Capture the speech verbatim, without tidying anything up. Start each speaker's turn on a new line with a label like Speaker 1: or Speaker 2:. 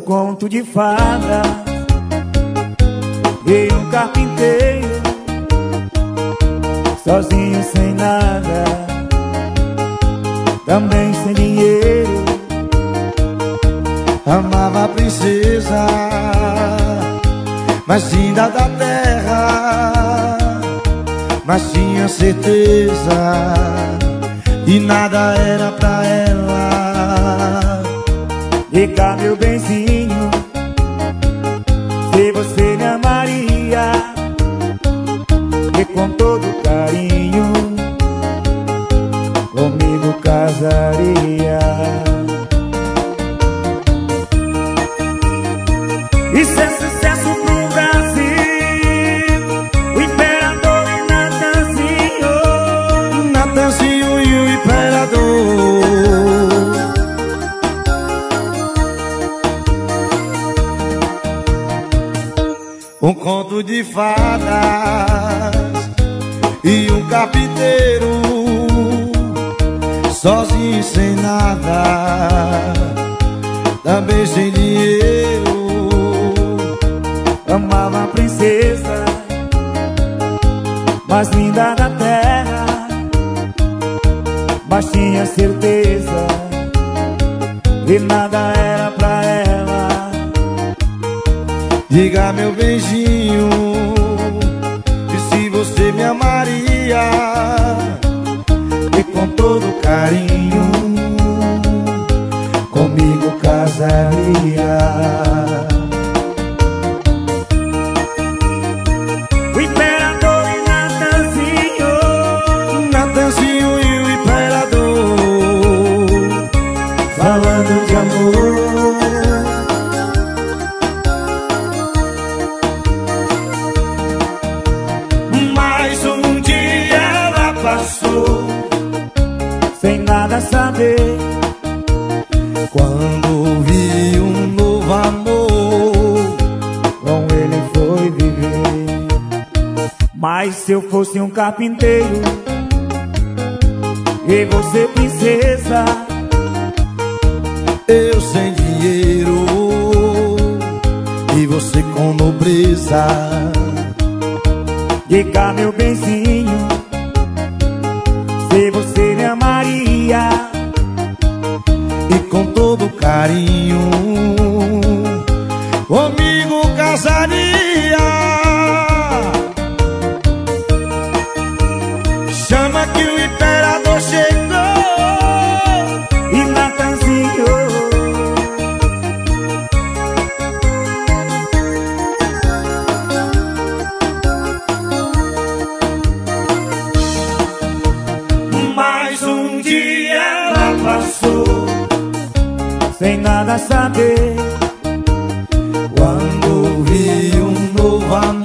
Speaker 1: conto de fada. Veio um carpinteiro, sozinho sem nada, também sem dinheiro.
Speaker 2: Amava a princesa mais linda da terra, mas tinha certeza e nada era pra ela.
Speaker 1: Diga, meu benzinho, se você me amaria, e com todo carinho comigo casaria. Isso é sucesso pro Brasil, o imperador e Natanzinho.
Speaker 2: Natanzinho e o imperador. Um conto de fadas e um carpinteiro, sozinho sem nada, também sem dinheiro.
Speaker 1: Amava a princesa mais linda da terra, mas tinha certeza que nada era pra ela.
Speaker 2: Diga, meu beijinho, que se você me amaria, e com todo carinho comigo casaria.
Speaker 1: O imperador e Natanzinho,
Speaker 2: Natanzinho e o imperador, falando de amor.
Speaker 1: Sem nada saber,
Speaker 2: quando vi um novo amor,
Speaker 1: com ele foi viver. Mas se eu fosse um carpinteiro e você princesa,
Speaker 2: eu sem dinheiro e você com nobreza.
Speaker 1: diga, meu benzinho, se você me amaria,
Speaker 2: e com todo carinho comigo casaria. Chama que o imperador chegou
Speaker 1: e Natanzinho.
Speaker 2: Mais um dia ela passou
Speaker 1: Sem nada saber,
Speaker 2: quando vi um novo amor.